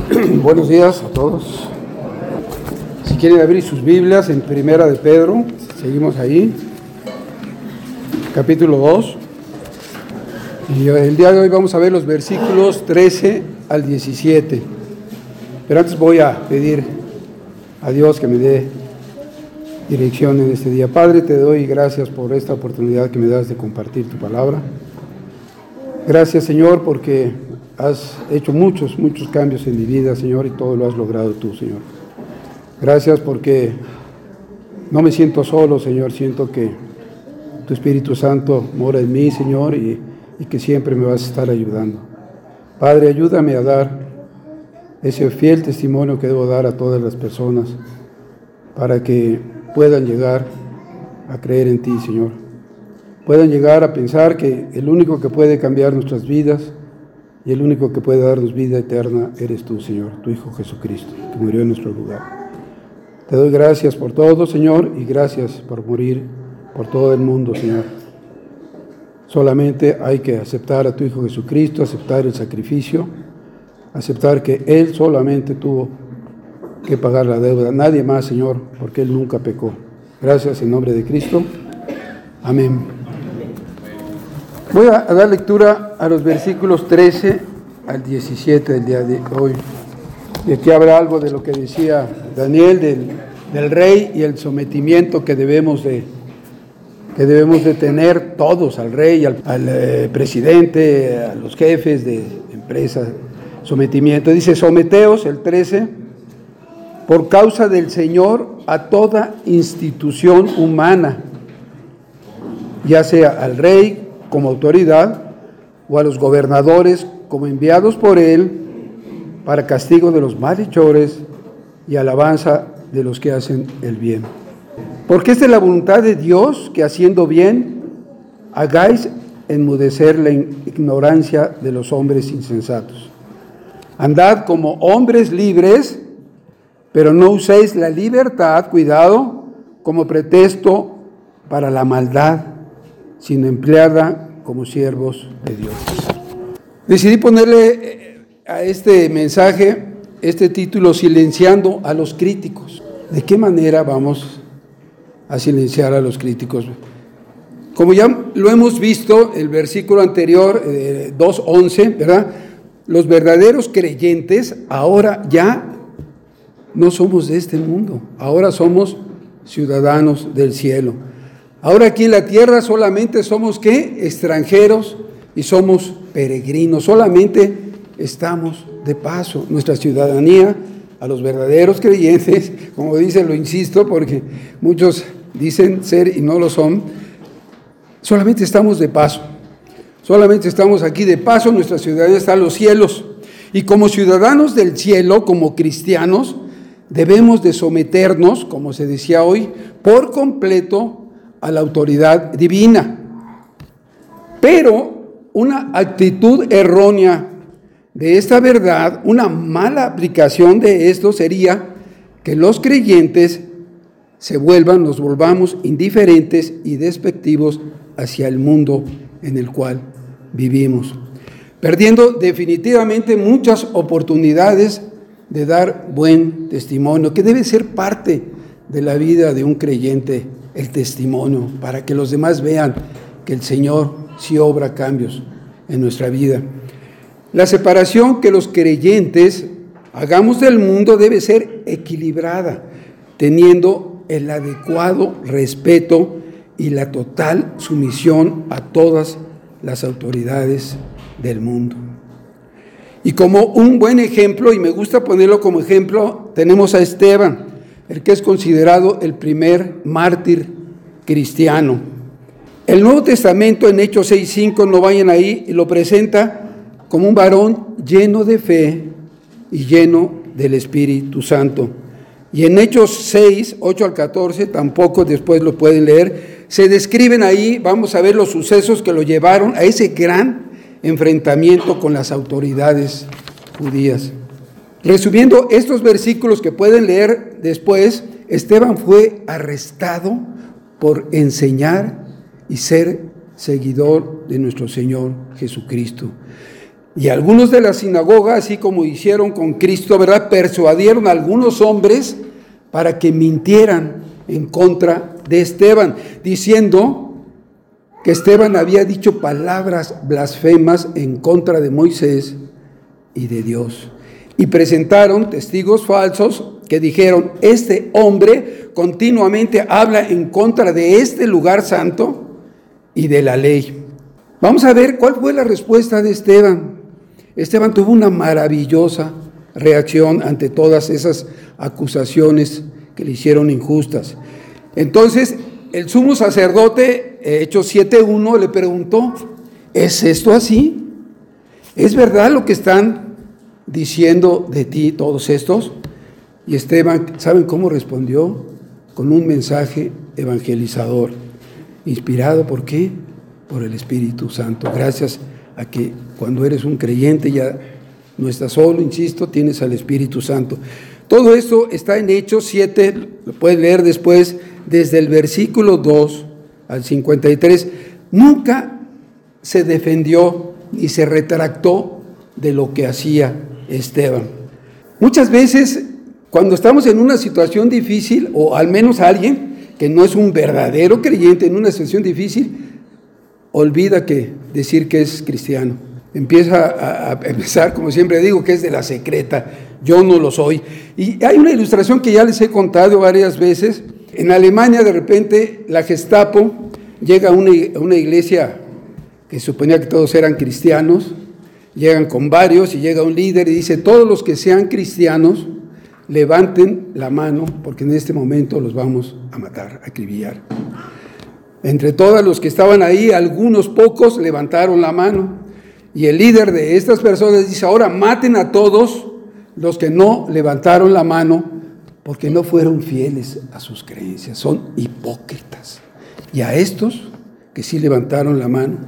Buenos días a todos. Si quieren abrir sus Biblias en Primera de Pedro, seguimos ahí, capítulo 2. Y el día de hoy vamos a ver los versículos 13 al 17. Pero antes voy a pedir a Dios que me dé dirección en este día. Padre, te doy gracias por esta oportunidad que me das de compartir tu palabra. Gracias, Señor, porque has hecho muchos cambios en mi vida, Señor, y todo lo has logrado tú, Señor. Gracias porque no me siento solo, Señor, siento que tu Espíritu Santo mora en mí, Señor, y que siempre me vas a estar ayudando. Padre, ayúdame a dar ese fiel testimonio que debo dar a todas las personas para que puedan llegar a creer en ti, Señor. Puedan llegar a pensar que el único que puede cambiar nuestras vidas y el único que puede darnos vida eterna eres tú, Señor, tu Hijo Jesucristo, que murió en nuestro lugar. Te doy gracias por todo, Señor, y gracias por morir por todo el mundo, Señor. Solamente hay que aceptar a tu Hijo Jesucristo, aceptar el sacrificio, aceptar que Él solamente tuvo que pagar la deuda, nadie más, Señor, porque Él nunca pecó. Gracias en nombre de Cristo. Amén. Voy a dar lectura a los versículos 13 al 17 del día de hoy. Y aquí habrá algo de lo que decía Daniel del rey y el sometimiento que debemos de tener todos, al rey, al presidente, a los jefes de empresas. Sometimiento. Dice, someteos, el 13, por causa del Señor a toda institución humana, ya sea al rey como autoridad o a los gobernadores como enviados por él para castigo de los malhechores y alabanza de los que hacen el bien. Porque esta es la voluntad de Dios, que haciendo bien hagáis enmudecer la ignorancia de los hombres insensatos. Andad como hombres libres, pero no uséis la libertad, cuidado, como pretexto para la maldad, sino empleada como siervos de Dios. Decidí ponerle a este mensaje este título, silenciando a los críticos. ¿De qué manera vamos a silenciar a los críticos? Como ya lo hemos visto, el versículo anterior, 2:11, ¿verdad? Los verdaderos creyentes ahora ya no somos de este mundo, ahora somos ciudadanos del cielo. Ahora aquí en la tierra solamente somos, ¿qué? Extranjeros y somos peregrinos, solamente estamos de paso. Nuestra ciudadanía, a los verdaderos creyentes, como dice, lo insisto, porque muchos dicen ser y no lo son, solamente estamos de paso. Solamente estamos aquí de paso, nuestra ciudadanía está en los cielos. Y como ciudadanos del cielo, como cristianos, debemos de someternos, como se decía hoy, por completo a la autoridad divina. Pero una actitud errónea de esta verdad, una mala aplicación de esto sería que los creyentes nos volvamos indiferentes y despectivos hacia el mundo en el cual vivimos, perdiendo definitivamente muchas oportunidades de dar buen testimonio, que debe ser parte de la vida de un creyente, el testimonio, para que los demás vean que el Señor sí obra cambios en nuestra vida. La separación que los creyentes hagamos del mundo debe ser equilibrada, teniendo el adecuado respeto y la total sumisión a todas las autoridades del mundo. Y como un buen ejemplo, y me gusta ponerlo como ejemplo, tenemos a Esteban, el que es considerado el primer mártir cristiano. El Nuevo Testamento en Hechos 6:5, no vayan ahí, lo presenta como un varón lleno de fe y lleno del Espíritu Santo. Y en Hechos 6:8 al 14, tampoco después lo pueden leer, se describen ahí, vamos a ver los sucesos que lo llevaron a ese gran enfrentamiento con las autoridades judías. Resumiendo estos versículos que pueden leer después, Esteban fue arrestado por enseñar y ser seguidor de nuestro Señor Jesucristo. Y algunos de la sinagoga, así como hicieron con Cristo, ¿verdad?, persuadieron a algunos hombres para que mintieran en contra de Esteban, diciendo que Esteban había dicho palabras blasfemas en contra de Moisés y de Dios. Y presentaron testigos falsos que dijeron: este hombre continuamente habla en contra de este lugar santo y de la ley. Vamos a ver cuál fue la respuesta de Esteban. Esteban tuvo una maravillosa reacción ante todas esas acusaciones que le hicieron injustas. Entonces, el sumo sacerdote, Hechos 7:1, le preguntó: ¿es esto así? ¿Es verdad lo que están diciendo de ti todos estos? Y Esteban, ¿saben cómo respondió? Con un mensaje evangelizador, inspirado ¿por qué? Por el Espíritu Santo. Gracias a que cuando eres un creyente ya no estás solo, insisto, tienes al Espíritu Santo. Todo esto está en Hechos 7, lo puedes leer después, desde el versículo 2 al 53. Nunca se defendió ni se retractó de lo que hacía Esteban. Muchas veces, cuando estamos en una situación difícil, o al menos alguien que no es un verdadero creyente en una situación difícil, olvida que decir que es cristiano. Empieza a pensar, como siempre digo, que es de la secreta. Yo no lo soy. Y hay una ilustración que ya les he contado varias veces. En Alemania, de repente, la Gestapo llega a una iglesia que suponía que todos eran cristianos. Llegan con varios y llega un líder y dice: todos los que sean cristianos, levanten la mano, porque en este momento los vamos a matar, a acribillar. Entre todos los que estaban ahí, algunos pocos levantaron la mano. Y el líder de estas personas dice: ahora maten a todos los que no levantaron la mano, porque no fueron fieles a sus creencias, son hipócritas. Y a estos que sí levantaron la mano,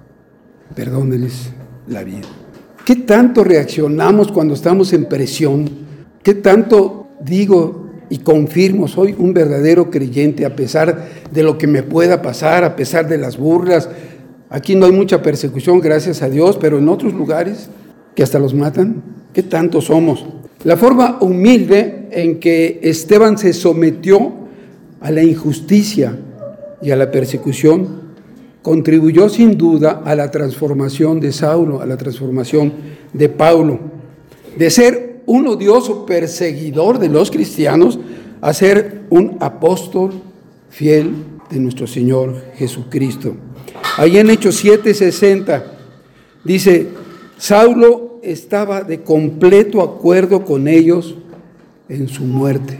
perdónenles la vida. ¿Qué tanto reaccionamos cuando estamos en presión? ¿Qué tanto digo y confirmo, soy un verdadero creyente a pesar de lo que me pueda pasar, a pesar de las burlas? Aquí no hay mucha persecución, gracias a Dios, pero en otros lugares que hasta los matan, ¿qué tanto somos? La forma humilde en que Esteban se sometió a la injusticia y a la persecución contribuyó sin duda a la transformación de Saulo, a la transformación de Pablo, de ser un odioso perseguidor de los cristianos a ser un apóstol fiel de nuestro Señor Jesucristo. Ahí en Hechos 7:60 dice: Saulo estaba de completo acuerdo con ellos en su muerte.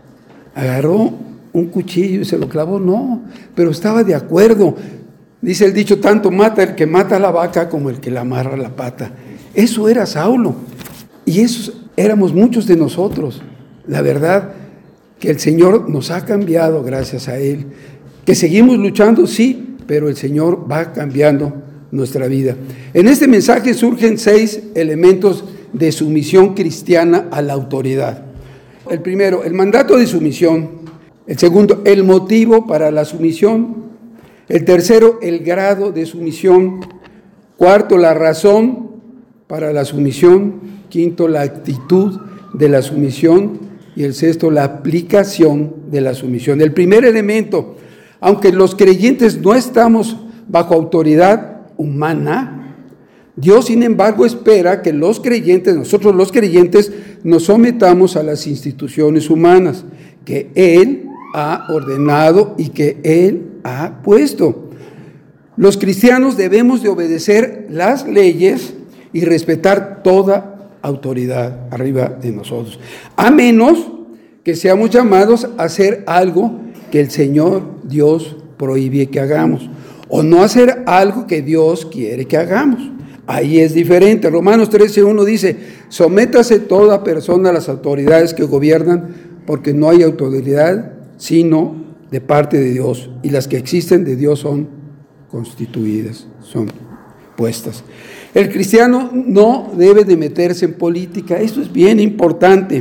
Agarró un cuchillo y se lo clavó, no, pero estaba de acuerdo. Dice el dicho: tanto mata el que mata a la vaca como el que la amarra la pata. Eso era Saulo, y esos éramos muchos de nosotros. La verdad que el Señor nos ha cambiado gracias a Él, que seguimos luchando, sí, pero el Señor va cambiando nuestra vida. En este mensaje surgen 6 elementos de sumisión cristiana a la autoridad. El primero, el mandato de sumisión. El segundo, el motivo para la sumisión. El tercero, el grado de sumisión. Cuarto, la razón para la sumisión. Quinto, la actitud de la sumisión. Y el sexto, la aplicación de la sumisión. El primer elemento, aunque los creyentes no estamos bajo autoridad humana, Dios, sin embargo, espera que los creyentes, nosotros los creyentes, nos sometamos a las instituciones humanas que Él ha ordenado y que Él ha puesto. Los cristianos debemos de obedecer las leyes y respetar toda autoridad arriba de nosotros, a menos que seamos llamados a hacer algo que el Señor Dios prohíbe que hagamos, o no hacer algo que Dios quiere que hagamos. Ahí es diferente. Romanos 13:1 dice: sométase toda persona a las autoridades que gobiernan, porque no hay autoridad sino de parte de Dios, y las que existen de Dios son constituidas, son puestas. El cristiano no debe de meterse en política, esto es bien importante,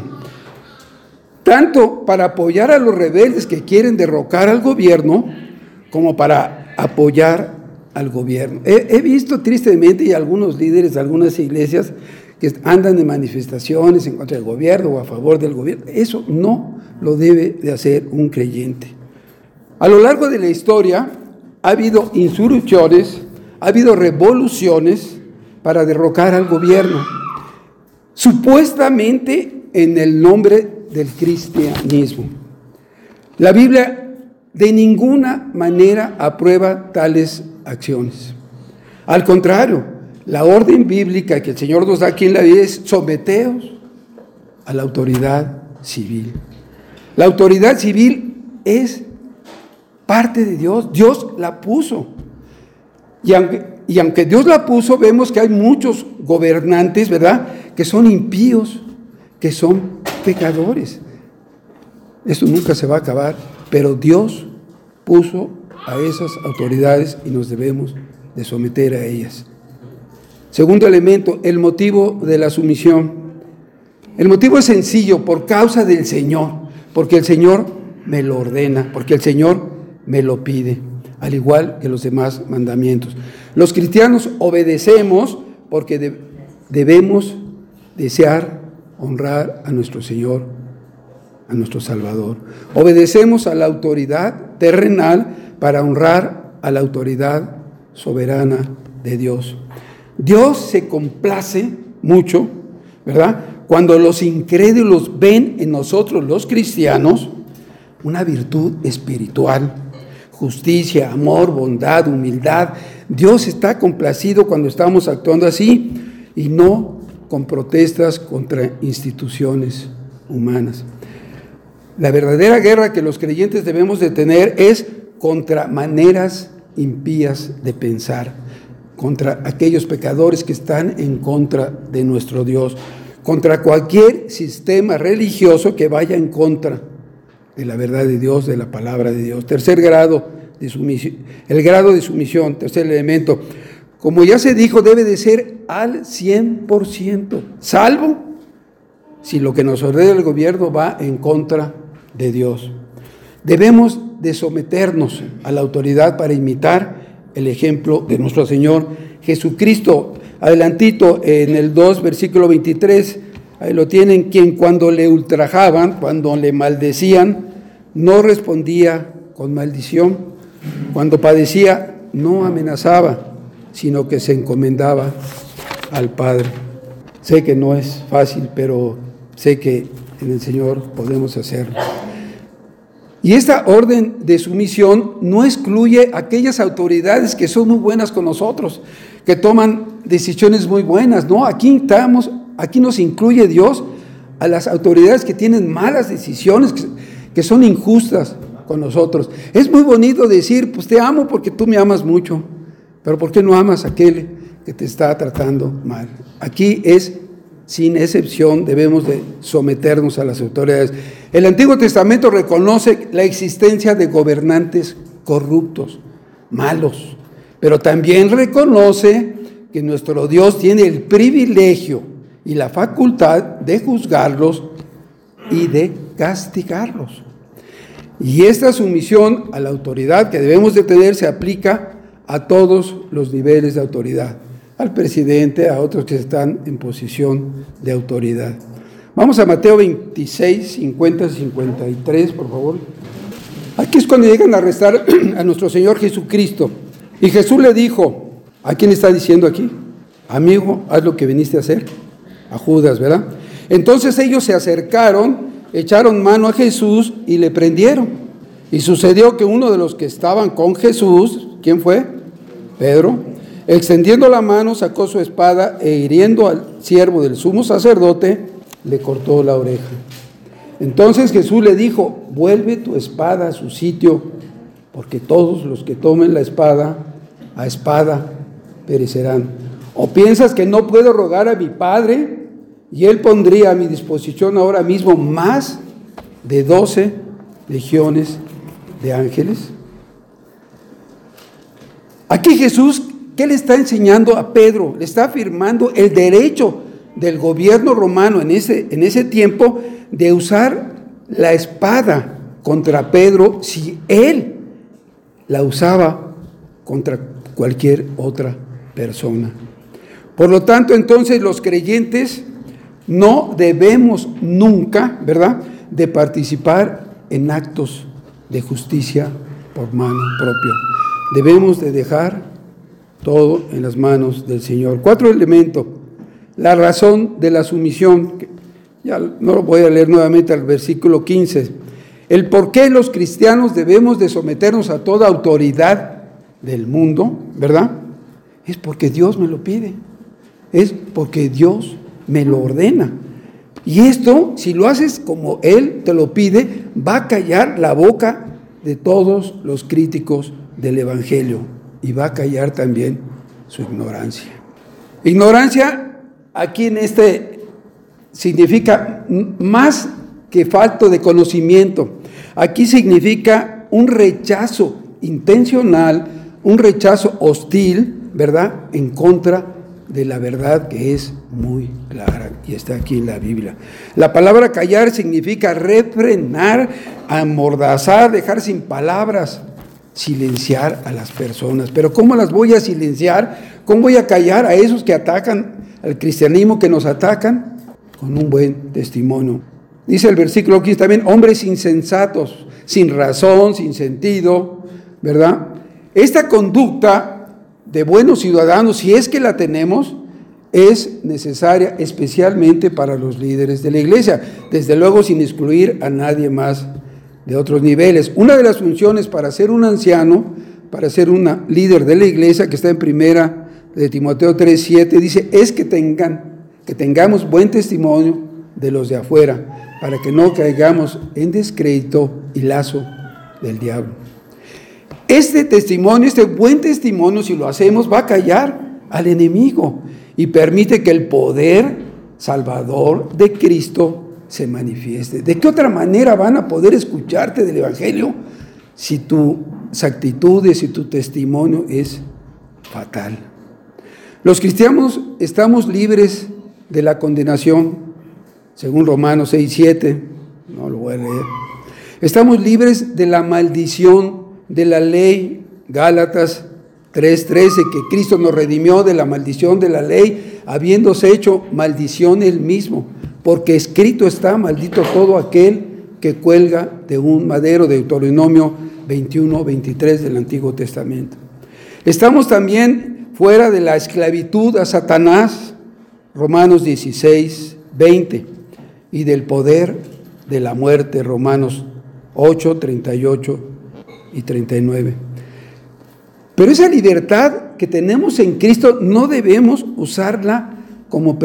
tanto para apoyar a los rebeldes que quieren derrocar al gobierno, como para apoyar al gobierno. He visto tristemente y algunos líderes de algunas iglesias que andan en manifestaciones en contra del gobierno o a favor del gobierno. Eso no lo debe de hacer un creyente. A lo largo de la historia ha habido insurrecciones, ha habido revoluciones para derrocar al gobierno, supuestamente en el nombre del cristianismo. La Biblia de ninguna manera aprueba tales acciones. Al contrario, la orden bíblica que el Señor nos da aquí en la Biblia es: someteos a la autoridad civil. La autoridad civil es parte de Dios. Dios la puso. Y aunque Dios la puso, vemos que hay muchos gobernantes, ¿verdad?, que son impíos, que son pecadores. Esto nunca se va a acabar, pero Dios puso a esas autoridades y nos debemos de someter a ellas. Segundo elemento, el motivo de la sumisión. El motivo es sencillo: por causa del Señor, porque el Señor me lo ordena, porque el Señor me lo pide, al igual que los demás mandamientos. Los cristianos obedecemos porque debemos desear honrar a nuestro Señor, a nuestro Salvador. Obedecemos a la autoridad terrenal para honrar a la autoridad soberana de Dios. Dios se complace mucho, ¿verdad?, cuando los incrédulos ven en nosotros los cristianos una virtud espiritual: justicia, amor, bondad, humildad. Dios está complacido cuando estamos actuando así y no con protestas contra instituciones humanas. La verdadera guerra que los creyentes debemos de tener es contra maneras impías de pensar, contra aquellos pecadores que están en contra de nuestro Dios, contra cualquier sistema religioso que vaya en contra de la verdad de Dios, de la palabra de Dios. Tercer grado de sumisión, el grado de sumisión, tercer elemento. Como ya se dijo, debe de ser al 100%, salvo si lo que nos ordena el gobierno va en contra de Dios. Debemos de someternos a la autoridad para imitar el ejemplo de nuestro Señor Jesucristo. Adelantito en el 2, versículo 23, ahí lo tienen: quien cuando le ultrajaban, cuando le maldecían, no respondía con maldición. Cuando padecía, no amenazaba, sino que se encomendaba al Padre. Sé que no es fácil, pero sé que en el Señor podemos hacerlo. Y esta orden de sumisión no excluye aquellas autoridades que son muy buenas con nosotros, que toman decisiones muy buenas, ¿no? Aquí nos incluye Dios a las autoridades que tienen malas decisiones, que son injustas con nosotros. Es muy bonito decir: pues te amo porque tú me amas mucho, pero ¿por qué no amas a aquel que te está tratando mal? Aquí es sin excepción, debemos de someternos a las autoridades. El Antiguo Testamento reconoce la existencia de gobernantes corruptos, malos, pero también reconoce que nuestro Dios tiene el privilegio y la facultad de juzgarlos y de castigarlos. Y esta sumisión a la autoridad que debemos de tener se aplica a todos los niveles de autoridad: al presidente, a otros que están en posición de autoridad. Vamos a Mateo 26, 50, 53, por favor. Aquí es cuando llegan a arrestar a nuestro Señor Jesucristo. Y Jesús le dijo: ¿a quién está diciendo aquí? Amigo, haz lo que viniste a hacer. A Judas, ¿verdad? Entonces ellos se acercaron, echaron mano a Jesús y le prendieron. Y sucedió que uno de los que estaban con Jesús, ¿quién fue? Pedro, extendiendo la mano, sacó su espada e hiriendo al siervo del sumo sacerdote, le cortó la oreja. Entonces Jesús le dijo: vuelve tu espada a su sitio, porque todos los que tomen la espada, a espada perecerán. ¿O piensas que no puedo rogar a mi Padre, y Él pondría a mi disposición ahora mismo más de 12 legiones de ángeles? Aquí Jesús, ¿qué le está enseñando a Pedro? Le está afirmando el derecho del gobierno romano en ese tiempo de usar la espada contra Pedro si él la usaba contra cualquier otra persona. Por lo tanto, entonces, los creyentes no debemos nunca, ¿verdad?, de participar en actos de justicia por mano propia. Debemos de dejar todo en las manos del Señor. 4 elementos. La razón de la sumisión. Ya no lo voy a leer nuevamente al versículo 15. El por qué los cristianos debemos de someternos a toda autoridad del mundo, ¿verdad? Es porque Dios me lo pide. Es porque Dios me lo ordena. Y esto, si lo haces como Él te lo pide, va a callar la boca de todos los críticos del Evangelio y va a callar también su ignorancia. Ignorancia aquí en significa más que falta de conocimiento. Aquí significa un rechazo intencional, un rechazo hostil, ¿verdad?, en contra de la verdad que es muy clara y está aquí en la Biblia. La palabra callar significa refrenar, amordazar, dejar sin palabras, silenciar a las personas. Pero ¿cómo las voy a silenciar? ¿Cómo voy a callar a esos que atacan al cristianismo, que nos atacan? Con un buen testimonio. Dice el versículo 15 también, hombres insensatos, sin razón, sin sentido, ¿verdad? Esta conducta de buenos ciudadanos, si es que la tenemos, es necesaria especialmente para los líderes de la iglesia, desde luego sin excluir a nadie más de otros niveles. Una de las funciones para ser un anciano, para ser un líder de la iglesia, que está en primera de Timoteo 3:7, dice, es que tengamos buen testimonio de los de afuera, para que no caigamos en descrédito y lazo del diablo. Este testimonio, este buen testimonio, si lo hacemos, va a callar al enemigo y permite que el poder salvador de Cristo se manifieste. ¿De qué otra manera van a poder escucharte del Evangelio si tus actitudes y tu testimonio es fatal? Los cristianos estamos libres de la condenación, según Romanos 6:7, no lo voy a leer. Estamos libres de la maldición de la ley, Gálatas 3:13, que Cristo nos redimió de la maldición de la ley, habiéndose hecho maldición Él mismo, porque escrito está, maldito todo aquel que cuelga de un madero, Deuteronomio 21:23 del Antiguo Testamento. Estamos también fuera de la esclavitud a Satanás, Romanos 16:20, y del poder de la muerte, Romanos 8:38 y 39. Pero esa libertad que tenemos en Cristo no debemos usarla como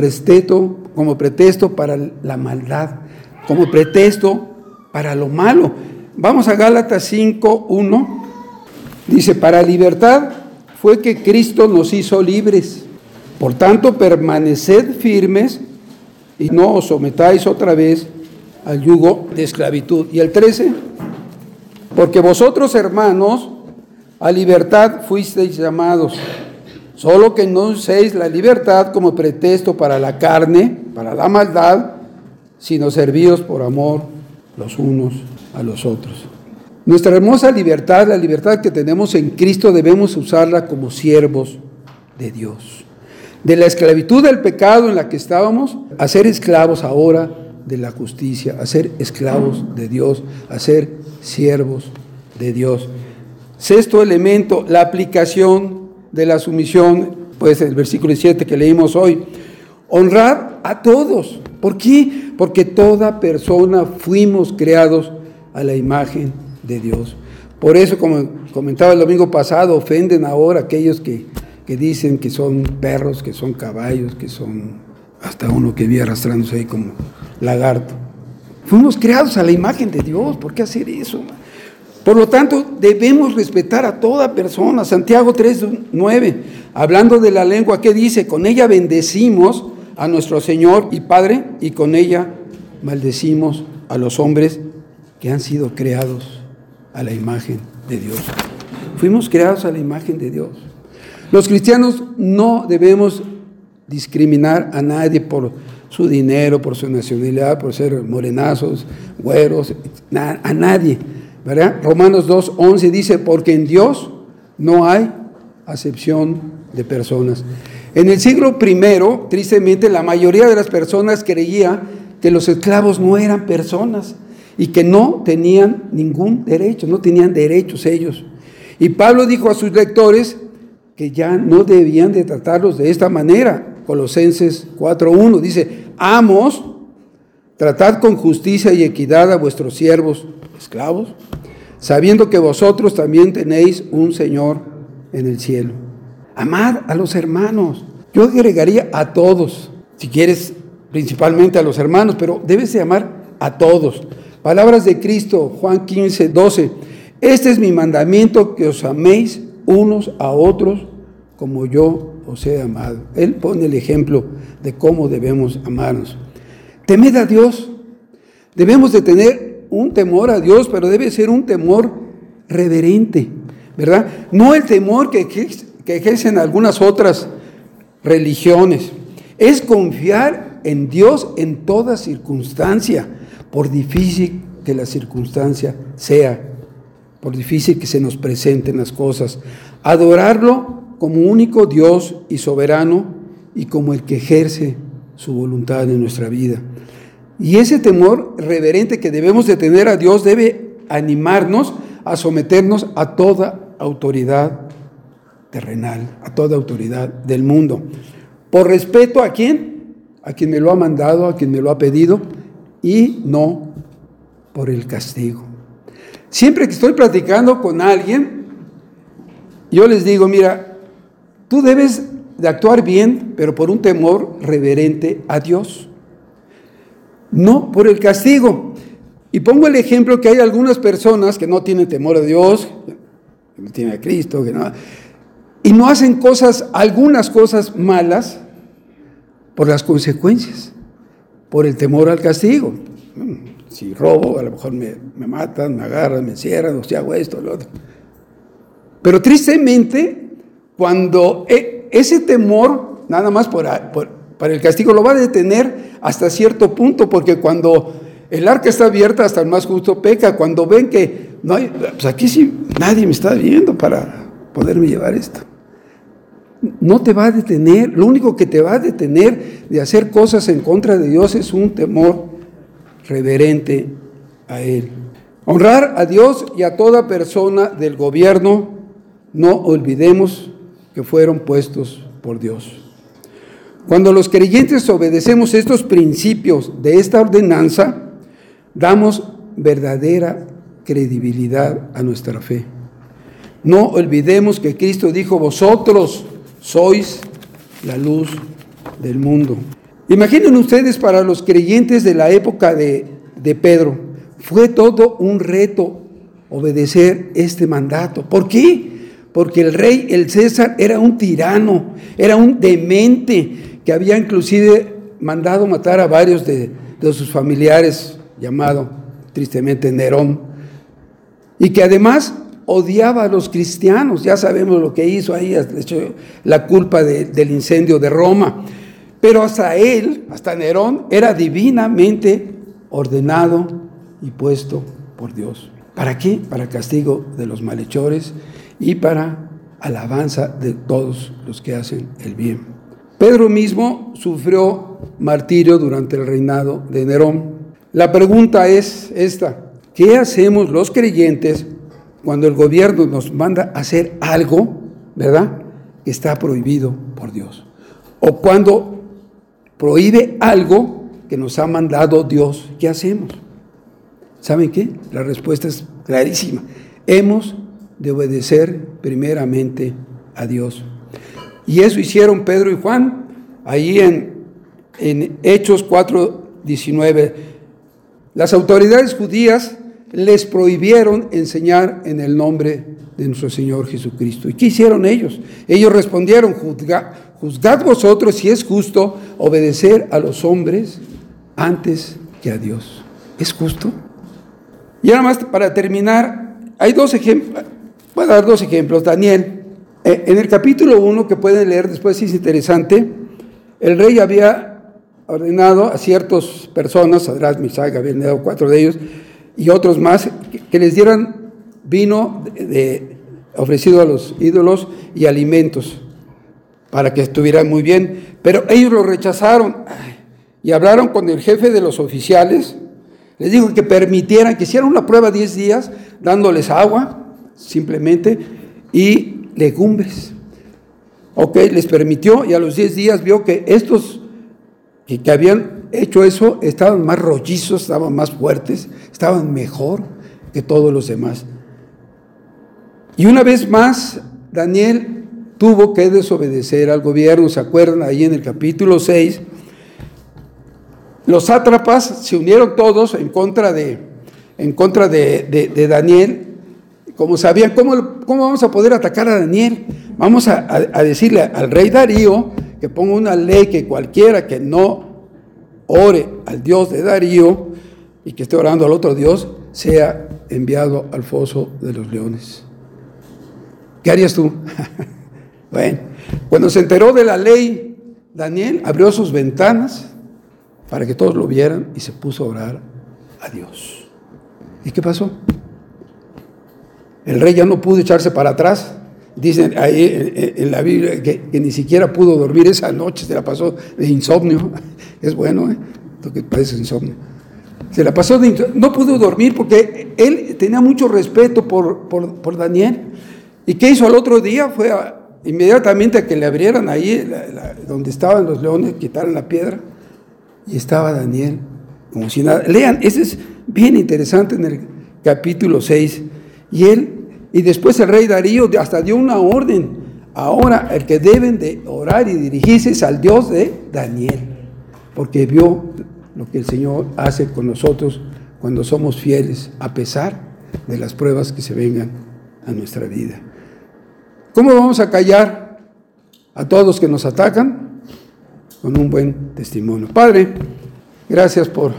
pretexto para la maldad, como pretexto para lo malo. Vamos a Gálatas 5:1. Dice, para libertad fue que Cristo nos hizo libres. Por tanto, permaneced firmes y no os sometáis otra vez al yugo de esclavitud. Y el 13, porque vosotros, hermanos, a libertad fuisteis llamados, solo que no uséis la libertad como pretexto para la carne, para la maldad, sino servíos por amor los unos a los otros. Nuestra hermosa libertad, la libertad que tenemos en Cristo, debemos usarla como siervos de Dios. De la esclavitud del pecado en la que estábamos, a ser esclavos ahora de la justicia, a ser esclavos de Dios, a ser siervos de Dios. Sexto elemento, la aplicación de la sumisión, pues el versículo 7 que leímos hoy. Honrar a todos. ¿Por qué? Porque toda persona fuimos creados a la imagen de Dios. Por eso, como comentaba el domingo pasado, ofenden ahora a aquellos que dicen que son perros, que son caballos, que son hasta uno que vi arrastrándose ahí como lagarto. Fuimos creados a la imagen de Dios. ¿Por qué hacer eso? Por lo tanto, debemos respetar a toda persona. Santiago 3:9, hablando de la lengua, ¿qué dice? Con ella bendecimos a nuestro Señor y Padre, y con ella maldecimos a los hombres que han sido creados a la imagen de Dios. Fuimos creados a la imagen de Dios. Los cristianos no debemos discriminar a nadie por su dinero, por su nacionalidad, por ser morenazos, güeros, a nadie, ¿verdad? Romanos 2:11 dice, porque en Dios no hay acepción de personas. En el siglo I, tristemente, la mayoría de las personas creía que los esclavos no eran personas y que no tenían ningún derecho, no tenían derechos ellos. Y Pablo dijo a sus lectores que ya no debían de tratarlos de esta manera. Colosenses 4:1 dice: amos, tratad con justicia y equidad a vuestros siervos, esclavos, sabiendo que vosotros también tenéis un Señor en el cielo. Amad a los hermanos. Yo agregaría a todos, si quieres, principalmente a los hermanos, pero debes de amar a todos. Palabras de Cristo, Juan 15:12. Este es mi mandamiento, que os améis unos a otros como yo os he amado. Él pone el ejemplo de cómo debemos amarnos. Temed a Dios. Debemos de tener un temor a Dios, pero debe ser un temor reverente, ¿verdad? No el temor que ejercen algunas otras religiones. Es confiar en Dios en toda circunstancia, por difícil que la circunstancia sea, por difícil que se nos presenten las cosas. Adorarlo como único Dios y soberano y como el que ejerce su voluntad en nuestra vida. Y ese temor reverente que debemos de tener a Dios debe animarnos a someternos a toda autoridad terrenal, a toda autoridad del mundo. ¿Por respeto a quién? A quien me lo ha mandado, a quien me lo ha pedido, y no por el castigo. Siempre que estoy platicando con alguien, yo les digo: mira, tú debes de actuar bien, pero por un temor reverente a Dios, no por el castigo. Y pongo el ejemplo que hay algunas personas que no tienen temor a Dios, que no tienen a Cristo, que no, y no hacen algunas cosas malas por las consecuencias, por el temor al castigo. Si robo, a lo mejor me matan, me agarran, me encierran, o si hago esto, lo otro. Pero tristemente, cuando ese temor, nada más para el castigo, lo va a detener hasta cierto punto, porque cuando el arca está abierta, hasta el más justo peca. Cuando ven que no hay, pues aquí sí nadie me está viendo para poderme llevar esto. No te va a detener. Lo único que te va a detener de hacer cosas en contra de Dios es un temor reverente a Él. Honrar a Dios y a toda persona del gobierno, no olvidemos que fueron puestos por Dios. Cuando los creyentes obedecemos estos principios de esta ordenanza, damos verdadera credibilidad a nuestra fe. No olvidemos que Cristo dijo: vosotros sois la luz del mundo. Imaginen ustedes, para los creyentes de la época de Pedro, fue todo un reto obedecer este mandato. ¿Por qué? Porque el rey, el César, era un tirano, era un demente, que había inclusive mandado matar a varios de sus familiares, llamado tristemente Nerón, y que además odiaba a los cristianos. Ya sabemos lo que hizo ahí, le echó la culpa del incendio de Roma. Pero hasta Nerón, era divinamente ordenado y puesto por Dios. ¿Para qué? Para castigo de los malhechores y para alabanza de todos los que hacen el bien. Pedro mismo sufrió martirio durante el reinado de Nerón. La pregunta es esta: ¿qué hacemos los creyentes cuando el gobierno nos manda a hacer algo, ¿verdad?, que está prohibido por Dios? O cuando prohíbe algo que nos ha mandado Dios, ¿qué hacemos? ¿Saben qué? La respuesta es clarísima. Hemos de obedecer primeramente a Dios. Y eso hicieron Pedro y Juan, ahí en Hechos 4:19. Las autoridades judías les prohibieron enseñar en el nombre de nuestro Señor Jesucristo. ¿Y qué hicieron ellos? Ellos respondieron: juzgad vosotros si es justo obedecer a los hombres antes que a Dios. ¿Es justo? Y ahora más, para terminar, hay dos ejemplos. Voy a dar dos ejemplos. Daniel, en el capítulo 1, que pueden leer después, si es interesante, el rey había ordenado a ciertas personas, Sadrach, Mesach, Abednego, 4 de ellos, y otros más, que les dieran vino ofrecido a los ídolos y alimentos para que estuvieran muy bien, pero ellos lo rechazaron y hablaron con el jefe de los oficiales. Les dijo que permitieran, que hicieran una prueba 10 días, dándoles agua, simplemente, y legumbres. Ok, les permitió, y a los 10 días vio que estos que habían hecho eso estaban más rollizos, estaban más fuertes, estaban mejor que todos los demás. Y una vez más, Daniel tuvo que desobedecer al gobierno. ¿Se acuerdan? Ahí en el capítulo 6, los sátrapas se unieron todos en contra de Daniel. Como sabían, ¿cómo vamos a poder atacar a Daniel? Vamos a decirle al rey Darío que ponga una ley que cualquiera que no ore al Dios de Darío y que esté orando al otro Dios, sea enviado al foso de los leones. ¿Qué harías tú? Bueno, cuando se enteró de la ley, Daniel abrió sus ventanas para que todos lo vieran y se puso a orar a Dios. ¿Y qué pasó? El rey ya no pudo echarse para atrás. Dicen ahí en la Biblia que ni siquiera pudo dormir esa noche, se la pasó de insomnio. Es bueno, lo que parece insomnio. Se la pasó de insomnio. No pudo dormir porque él tenía mucho respeto por Daniel. ¿Y qué hizo al otro día? Fue inmediatamente a que le abrieran ahí donde estaban los leones, quitaran la piedra, y estaba Daniel como si nada. Lean, ese es bien interesante en el capítulo 6. Y después el rey Darío hasta dio una orden. Ahora el que deben de orar y dirigirse es al Dios de Daniel, porque vio lo que el Señor hace con nosotros cuando somos fieles, a pesar de las pruebas que se vengan a nuestra vida. ¿Cómo vamos a callar a todos que nos atacan? Con un buen testimonio. Padre, gracias por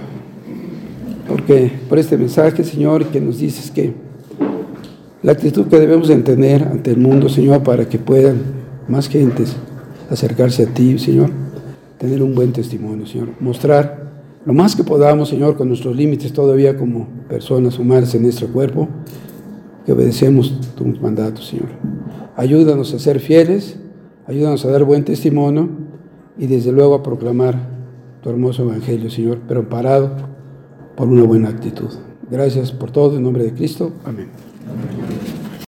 este mensaje, Señor, que nos dices que la actitud que debemos de tener ante el mundo, Señor, para que puedan más gentes acercarse a ti, Señor, tener un buen testimonio, Señor, mostrar lo más que podamos, Señor, con nuestros límites todavía como personas humanas en nuestro cuerpo, que obedecemos tus mandatos, Señor. Ayúdanos a ser fieles, ayúdanos a dar buen testimonio y desde luego a proclamar tu hermoso evangelio, Señor, pero amparado por una buena actitud. Gracias por todo, en nombre de Cristo. Amén.